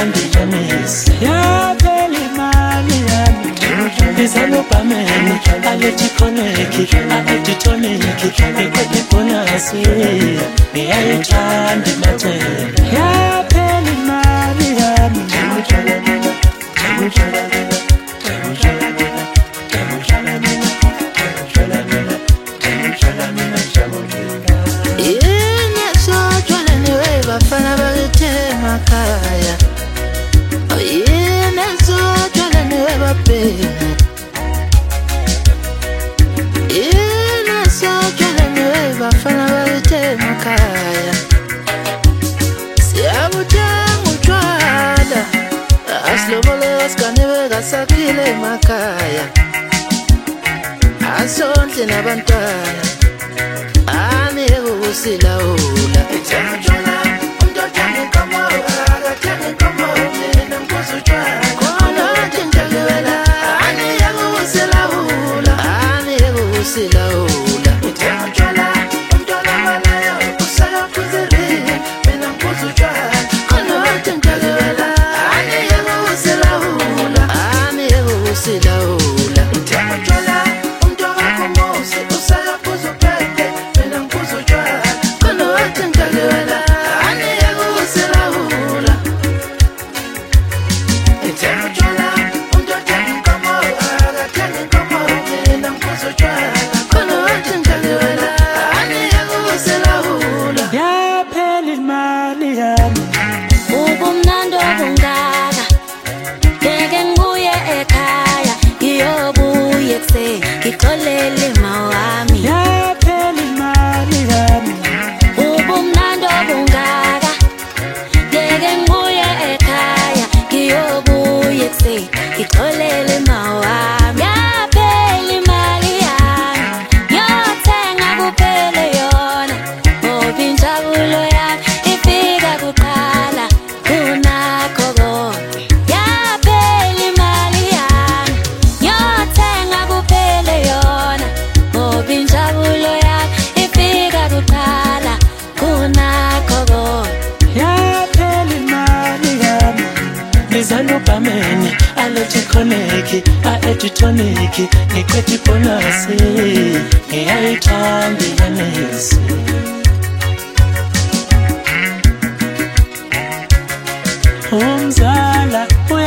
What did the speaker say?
ngiyayithanda iyanisi. Yaphela imali yami izalobhameni aletikhoneki aeditoniki iqeda ibhonasi ngiyayithanda imathela. Yaphela imali yami bafana bakethema khaya yena sojwala nebabhemu yena sojwala nebafana bakethema khaya siyabuthenga utshwala asilobole asiganebe kasakhile emakhaya asondle nabantwana amiyeke ukusilawula silawula utshwala umntwana malayo usayaphuzile mina ngiphuza utshwala khona wathi ngidakela aniyeke usilawula utshwala umntwana khumusi usayaphuza uphephe mina ngiphuza utshwala khona wathi ngidakela aniyeke usilawula utshwala umntwana inkomo akathenga inkomo mina ngiphuza utshwala. Yaphela imali yami ubumnandi obungaka ngeke ngibuye ekhaya ngiyobuye ekuseni ngixolele mawami. Yaphela imali yami ubumnandi obungaka ngeke ngibuye ekhaya ngiyobuye ekuseni ngixolele mawami. Yaphela imali yami ngiyothenga kuphela yona ngoba injabulo yami ifika kuqala kunakho konke. Yaphela imali yami ngiyothenga kuphela yona ngoba injabulo yami ifika kuqala kunakho konke. yaphela imali yami ngizalobhameni aletikhoneki aeditoniki ngiqeda ibhonasi ngiyayithanda iyanisi. Umzala